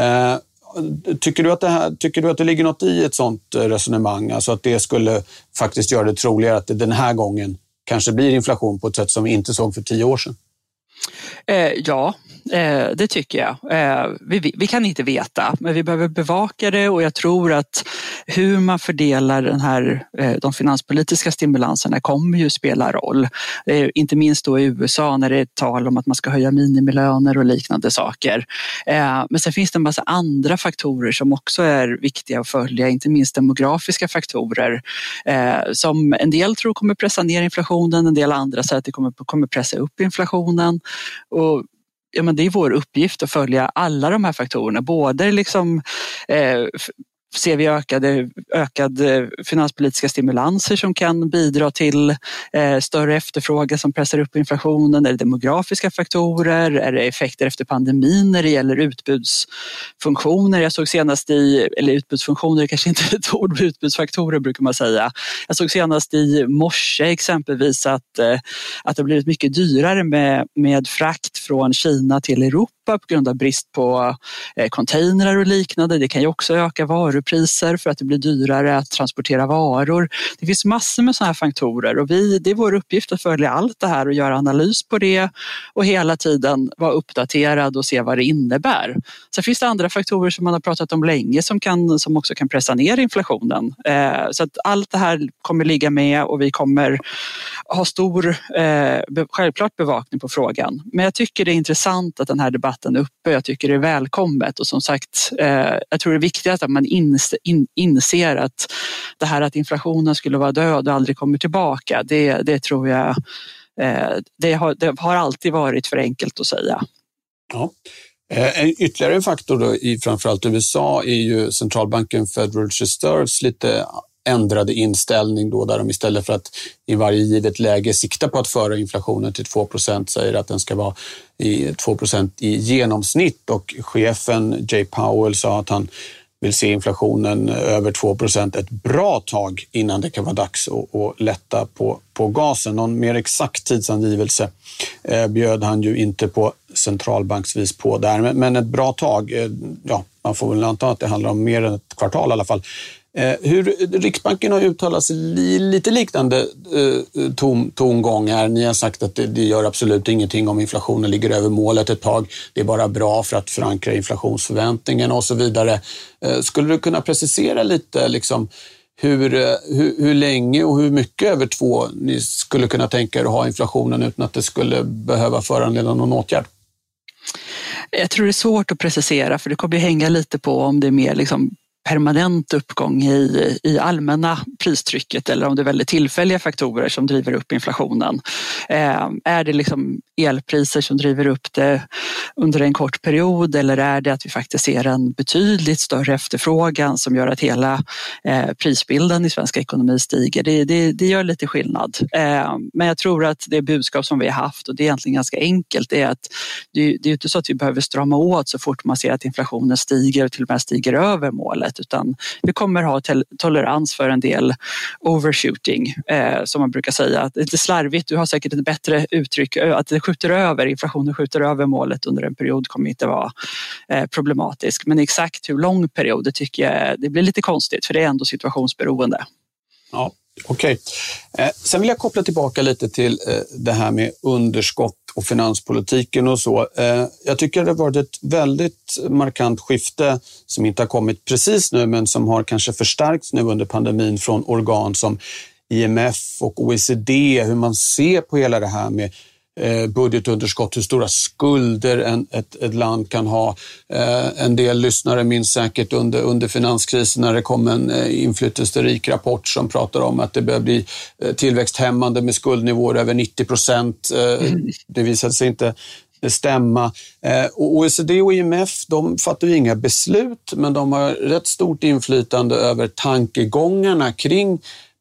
[SPEAKER 5] Tycker du att det ligger något i ett sånt resonemang? Alltså att det skulle faktiskt göra det troligare att det den här gången kanske blir inflation på ett sätt som vi inte såg för 10 år sedan?
[SPEAKER 6] Ja, det tycker jag. Vi kan inte veta, men vi behöver bevaka det, och jag tror att hur man fördelar de finanspolitiska stimulanserna kommer ju spela roll. Inte minst då i USA när det är tal om att man ska höja minimilöner och liknande saker. Men sen finns det en massa andra faktorer som också är viktiga att följa, inte minst demografiska faktorer som en del tror kommer pressa ner inflationen, en del andra säger att det kommer pressa upp inflationen. Och ja, men det är vår uppgift att följa alla de här faktorerna, både liksom ser vi ökade finanspolitiska stimulanser som kan bidra till större efterfrågan som pressar upp inflationen. Är det demografiska faktorer? Är det effekter efter pandemin när det gäller utbudsfunktioner? Jag såg senast utbudsfunktioner är kanske inte ett ord, utbudsfaktorer brukar man säga. Jag såg senast i morse exempelvis att det har blivit mycket dyrare med frakt från Kina till Europa på grund av brist på containrar och liknande. Det kan ju också öka varupriser för att det blir dyrare att transportera varor. Det finns massor med sådana här faktorer, och det är vår uppgift att följa allt det här och göra analys på det och hela tiden vara uppdaterad och se vad det innebär. Sen finns det andra faktorer som man har pratat om länge som också kan pressa ner inflationen. Så att allt det här kommer ligga med, och vi kommer ha stor självklart bevakning på frågan. Men jag tycker det är intressant att den här debatten är uppe. Jag tycker det är välkommet, och som sagt, jag tror det är viktigt att man inser att det här att inflationen skulle vara död och aldrig kommer tillbaka, det tror jag det har alltid varit för enkelt att säga.
[SPEAKER 5] Ja. Ytterligare en faktor då i framförallt USA är ju centralbanken Federal Reserves lite ändrade inställning då, där de istället för att i varje givet läge sikta på att föra inflationen till 2% säger att den ska vara i 2% i genomsnitt, och chefen Jay Powell sa att han vill se inflationen över 2% ett bra tag innan det kan vara dags att lätta på gasen. Någon mer exakt tidsangivelse bjöd han ju inte på centralbanksvis på där, men ett bra tag, ja, man får väl anta att det handlar om mer än ett kvartal i alla fall. Riksbanken har uttalat sig lite liknande tongångar. Ni har sagt att det gör absolut ingenting om inflationen ligger över målet ett tag. Det är bara bra för att förankra inflationsförväntningen och så vidare. Skulle du kunna precisera lite liksom hur länge och hur mycket över 2 ni skulle kunna tänka er att ha inflationen utan att det skulle behöva föranleda någon åtgärd?
[SPEAKER 6] Jag tror det är svårt att precisera, för det kommer ju hänga lite på om det är mer liksom permanent uppgång i allmänna pristrycket eller om det är väldigt tillfälliga faktorer som driver upp inflationen. Är det liksom elpriser som driver upp det under en kort period, eller är det att vi faktiskt ser en betydligt större efterfrågan som gör att hela prisbilden i svensk ekonomi stiger? Det gör lite skillnad. Men jag tror att det budskap som vi har haft, och det är egentligen ganska enkelt, är att det är inte så att vi behöver strama åt så fort man ser att inflationen stiger och till och med stiger över målet, utan vi kommer ha tolerans för en del overshooting, som man brukar säga. Det är lite slarvigt, du har säkert ett bättre uttryck, att det inflationen skjuter över målet under en period kommer inte vara problematisk. Men exakt hur lång period, det tycker jag det blir lite konstigt, för det är ändå situationsberoende.
[SPEAKER 5] Ja, okej. Sen vill jag koppla tillbaka lite till det här med underskott och finanspolitiken och så. Jag tycker det har varit ett väldigt markant skifte som inte har kommit precis nu, men som har kanske förstärkts nu under pandemin från organ som IMF och OECD, hur man ser på hela det här med budgetunderskott, hur stora skulder ett land kan ha. En del lyssnare minns säkert under finanskrisen när det kom en inflytelserik rapport som pratar om att det börjar bli tillväxthämmande med skuldnivåer över 90%. Det visade sig inte stämma. OECD och IMF, de fattar ju inga beslut, men de har rätt stort inflytande över tankegångarna kring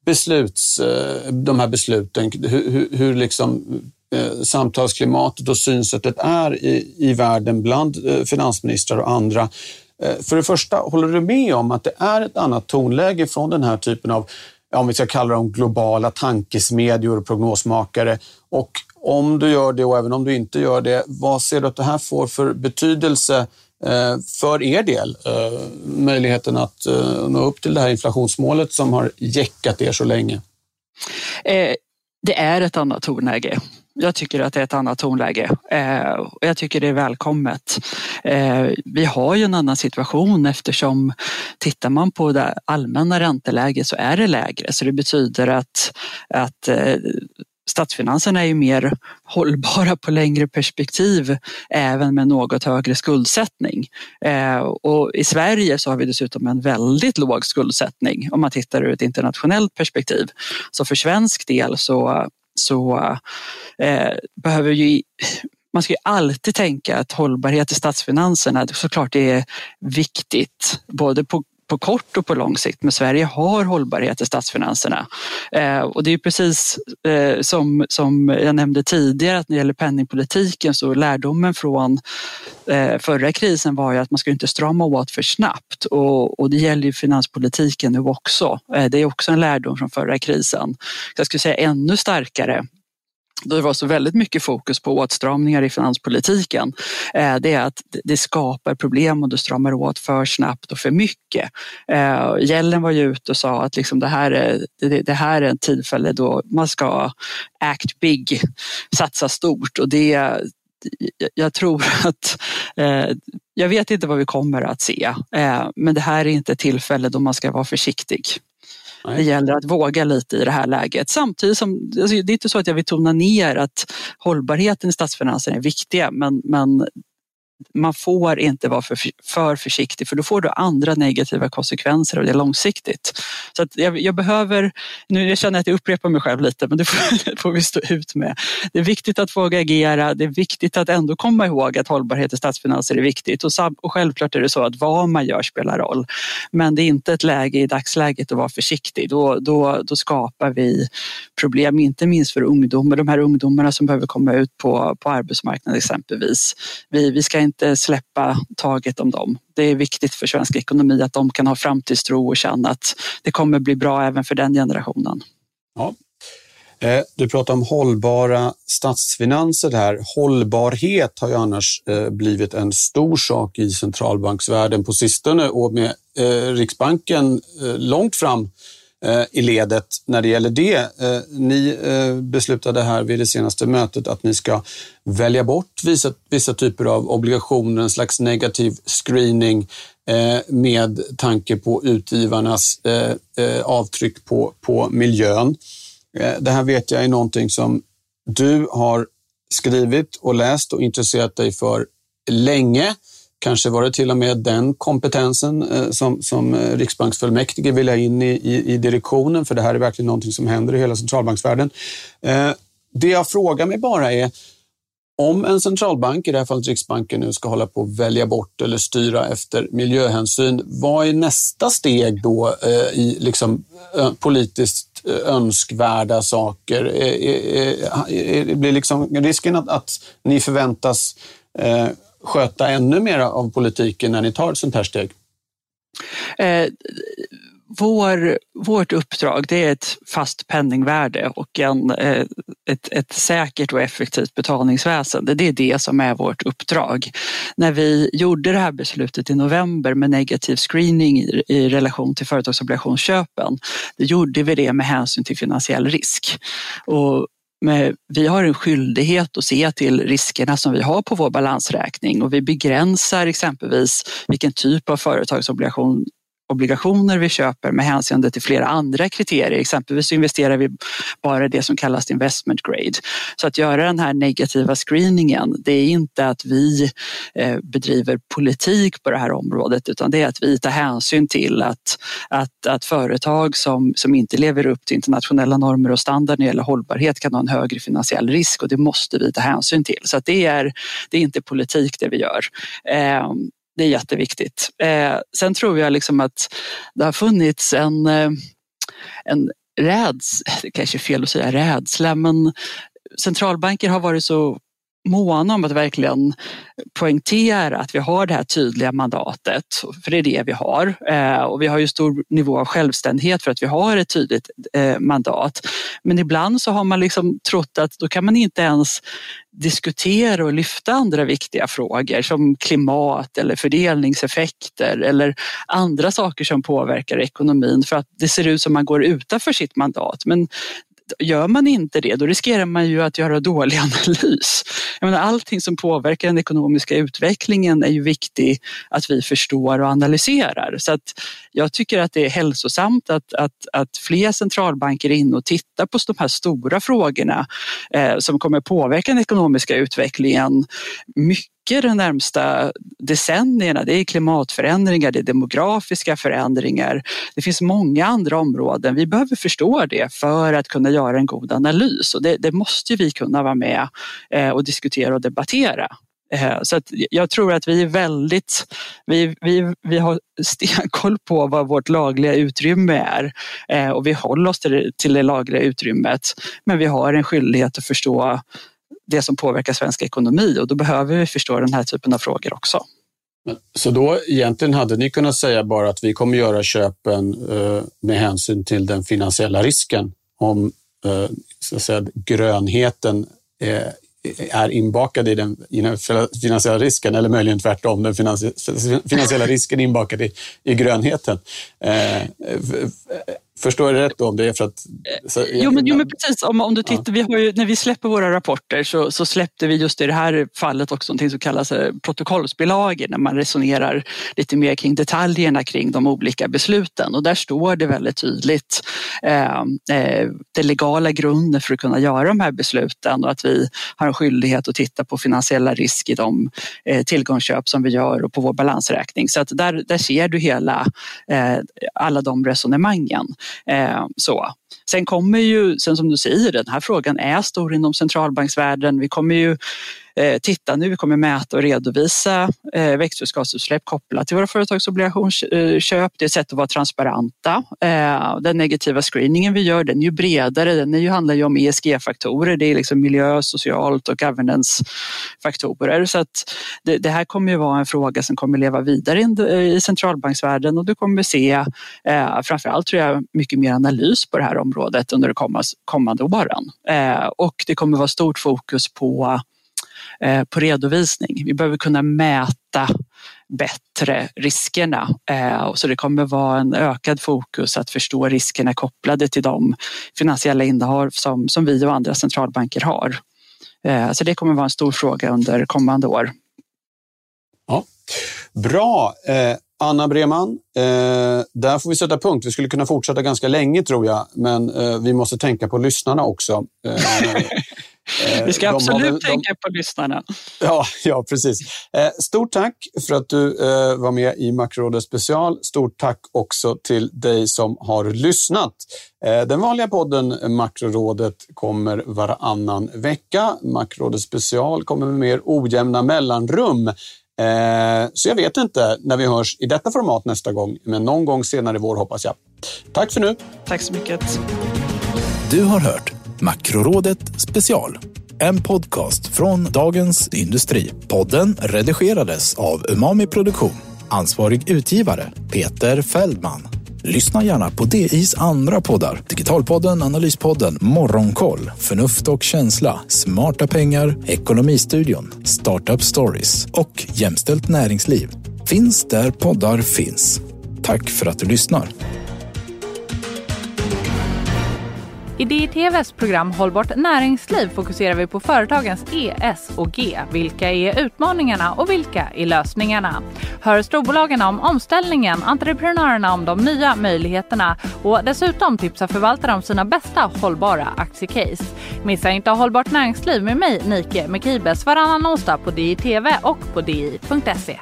[SPEAKER 5] de här besluten. Hur liksom samtalsklimatet och synsättet är i världen bland finansministrar och andra. För det första, håller du med om att det är ett annat tonläge från den här typen av, om vi ska kalla dem globala tankesmedjor och prognosmakare? Och om du gör det, och även om du inte gör det, vad ser du att det här får för betydelse för er del? Möjligheten att nå upp till det här inflationsmålet som har jäckat er så länge.
[SPEAKER 6] Det är ett annat tonläge. Jag tycker att det är ett annat tonläge och jag tycker det är välkommet. Vi har ju en annan situation eftersom tittar man på det allmänna ränteläget så är det lägre. Så det betyder att statsfinanserna är ju mer hållbara på längre perspektiv även med något högre skuldsättning. Och i Sverige så har vi dessutom en väldigt låg skuldsättning om man tittar ur ett internationellt perspektiv. Så för svensk del så behöver ju man ska ju alltid tänka att hållbarhet i statsfinanserna, såklart det är viktigt både på kort och på lång sikt, men Sverige har hållbarhet i statsfinanserna. Och det är precis som jag nämnde tidigare att när det gäller penningpolitiken så lärdomen från förra krisen var ju att man ska inte strama åt för snabbt och det gäller ju finanspolitiken nu också. Det är också en lärdom från förra krisen. Jag skulle säga ännu starkare. Det var så väldigt mycket fokus på åtstramningar i finanspolitiken. Det är att det skapar problem och du stramar åt för snabbt och för mycket. Yellen var ju ute och sa att liksom det här är en tillfälle då man ska act big, satsa stort. Och jag tror att jag vet inte vad vi kommer att se, men det här är inte ett tillfälle då man ska vara försiktig. Det gäller att våga lite i det här läget. Samtidigt som, alltså det är inte så att jag vill tona ner att hållbarheten i statsfinanserna är viktiga, men man får inte vara för försiktig, för då får du andra negativa konsekvenser av det långsiktigt. Så att jag behöver, nu jag känner att jag upprepar mig själv lite, men det får vi stå ut med. Det är viktigt att våga agera, det är viktigt att ändå komma ihåg att hållbarhet i statsfinanser är viktigt, och självklart är det så att vad man gör spelar roll. Men det är inte ett läge i dagsläget att vara försiktig. Då skapar vi problem, inte minst för ungdomar, de här ungdomarna som behöver komma ut på arbetsmarknaden exempelvis. Vi ska inte släppa taget om dem. Det är viktigt för svensk ekonomi att de kan ha framtidstro och känna att det kommer bli bra även för den generationen.
[SPEAKER 5] Ja. Du pratar om hållbara statsfinanser här. Hållbarhet har ju annars blivit en stor sak i centralbanksvärlden på sistone, och med Riksbanken långt fram i ledet när det gäller det. Ni beslutade här vid det senaste mötet att ni ska välja bort vissa typer av obligationer, en slags negativ screening med tanke på utgivarnas avtryck på miljön. Det här vet jag är någonting som du har skrivit och läst och intresserat dig för länge. Kanske var det till och med den kompetensen som riksbanksfullmäktige vill ha in i direktionen, för det här är verkligen någonting som händer i hela centralbanksvärlden. Det jag frågar mig bara är, om en centralbank, i det här fallet Riksbanken, nu ska hålla på att välja bort eller styra efter miljöhänsyn, vad är nästa steg då i liksom politiskt önskvärda saker? Blir liksom risken att ni förväntas sköta ännu mer av politiken när ni tar ett sånt här steg?
[SPEAKER 6] Vårt uppdrag, det är ett fast penningvärde och ett säkert och effektivt betalningsväsen. Det är det som är vårt uppdrag. När vi gjorde det här beslutet i november med negativ screening i relation till företagsobligationsköpen, då gjorde vi det med hänsyn till finansiell risk. Men vi har en skyldighet att se till riskerna som vi har på vår balansräkning, och vi begränsar exempelvis vilken typ av företagsobligationer vi köper med hänsyn till flera andra kriterier. Exempelvis så investerar vi bara det som kallas investment grade. Så att göra den här negativa screeningen, det är inte att vi bedriver politik på det här området, utan det är att vi tar hänsyn till att företag som inte lever upp till internationella normer och standard när det gäller hållbarhet kan ha en högre finansiell risk, och det måste vi ta hänsyn till. Så att det är inte politik det vi gör. Det är jätteviktigt. Sen tror jag liksom att det har funnits en rädsla, det kanske är fel att säga rädsla, men centralbanker har varit så måna om att verkligen poängtera att vi har det här tydliga mandatet, för det är det vi har, och vi har ju stor nivå av självständighet för att vi har ett tydligt mandat. Men ibland så har man liksom trott att då kan man inte ens diskutera och lyfta andra viktiga frågor som klimat eller fördelningseffekter eller andra saker som påverkar ekonomin, för att det ser ut som man går utanför sitt mandat. Men gör man inte det, då riskerar man ju att göra dålig analys. Jag menar, allting som påverkar den ekonomiska utvecklingen är ju viktigt att vi förstår och analyserar. Så att jag tycker att det är hälsosamt att fler centralbanker är inne och tittar på de här stora frågorna som kommer påverka den ekonomiska utvecklingen mycket de närmsta decennierna. Det är klimatförändringar, det är demografiska förändringar. Det finns många andra områden. Vi behöver förstå det för att kunna göra en god analys, och det måste vi kunna vara med och diskutera och debattera. Så att jag tror att vi är vi har stenkoll på vad vårt lagliga utrymme är, och vi håller oss till det lagliga utrymmet, men vi har en skyldighet att förstå det som påverkar svensk ekonomi, och då behöver vi förstå den här typen av frågor också.
[SPEAKER 5] Så då egentligen hade ni kunnat säga bara att vi kommer göra köpen med hänsyn till den finansiella risken, om så att säga, grönheten är inbakad i den finansiella risken, eller möjligen tvärtom, den finansiella risken inbakad i grönheten. Förstår jag rätt då om det är för att...
[SPEAKER 6] Jo, men precis. Om du tittar, vi har ju, när vi släpper våra rapporter så släppte vi just i det här fallet också någonting som kallas protokollsbilagor, när man resonerar lite mer kring detaljerna kring de olika besluten. Och där står det väldigt tydligt den legala grunden för att kunna göra de här besluten, och att vi har en skyldighet att titta på finansiella risk i de tillgångsköp som vi gör och på vår balansräkning. Så att där ser du alla de resonemangen. Sen kommer ju, som du säger, den här frågan är stor inom centralbanksvärlden. Vi kommer ju vi kommer mäta och redovisa växthusgasutsläpp kopplat till våra företagsobligationsköp. Det är ett sätt att vara transparenta. Den negativa screeningen vi gör, den är ju bredare. Den handlar ju om ESG-faktorer. Det är liksom miljö, socialt och governance-faktorer. Så att det här kommer ju vara en fråga som kommer leva vidare i centralbanksvärlden, och du kommer se framförallt, tror jag, mycket mer analys på det här området under de kommande åren. Och det kommer vara stort fokus på redovisning. Vi behöver kunna mäta bättre riskerna, så det kommer vara en ökad fokus att förstå riskerna kopplade till de finansiella innehav som vi och andra centralbanker har. Så det kommer vara en stor fråga under kommande år.
[SPEAKER 5] Ja. Bra. Anna Breman, där får vi sätta punkt. Vi skulle kunna fortsätta ganska länge, tror jag, men vi måste tänka på lyssnarna också.
[SPEAKER 6] Vi ska absolut tänka på lyssnarna.
[SPEAKER 5] Ja, precis. Stort tack för att du var med i Makrorådet special. Stort tack också till dig som har lyssnat. Den vanliga podden Makrorådet kommer varannan vecka. Makrorådet special kommer med mer ojämna mellanrum. Så jag vet inte när vi hörs i detta format nästa gång, men någon gång senare i vår, hoppas jag. Tack för nu.
[SPEAKER 6] Tack så mycket.
[SPEAKER 9] Du har hört Makrorådet special. En podcast från Dagens Industri. Podden redigerades av Umami Produktion. Ansvarig utgivare Peter Fällman. Lyssna gärna på DIs andra poddar. Digitalpodden, Analyspodden, Morgonkoll, Förnuft och känsla, Smarta pengar, Ekonomistudion, Startup Stories och Jämställt näringsliv. Finns där poddar finns. Tack för att du lyssnar.
[SPEAKER 3] I DI-TV:s program Hållbart näringsliv fokuserar vi på företagens ES och G. Vilka är utmaningarna och vilka är lösningarna? Hör storbolagen om omställningen, entreprenörerna om de nya möjligheterna och dessutom tipsar förvaltare om sina bästa hållbara aktiecase. Missa inte Hållbart näringsliv med mig, Nike Mekibes, varannan onsdag på DI-TV och på di.se.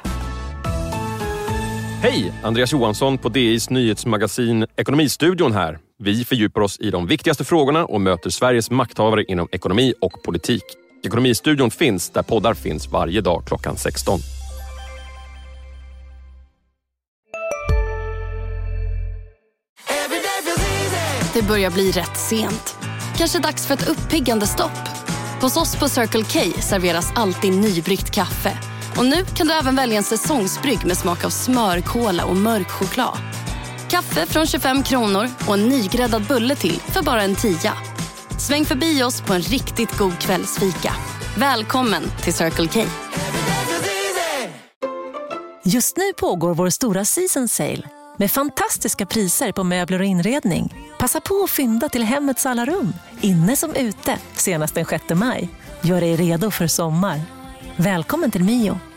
[SPEAKER 10] Hej, Andreas Johansson på DIs nyhetsmagasin Ekonomistudion här. Vi fördjupar oss i de viktigaste frågorna och möter Sveriges makthavare inom ekonomi och politik. Ekonomistudion finns där poddar finns varje dag klockan 16.
[SPEAKER 11] Det börjar bli rätt sent. Kanske dags för ett uppiggande stopp. Hos oss på Circle K serveras alltid nybryggt kaffe. Och nu kan du även välja en säsongsbrygg med smak av smör, kola och mörk choklad. Kaffe från 25 kronor och en nygräddad bulle till för bara en 10. Sväng förbi oss på en riktigt god kvällsfika. Välkommen till Circle K.
[SPEAKER 12] Just nu pågår vår stora season sale med fantastiska priser på möbler och inredning. Passa på att fynda till hemmets alla rum, inne som ute, senast den 6 maj. Gör dig redo för sommar. Välkommen till Mio.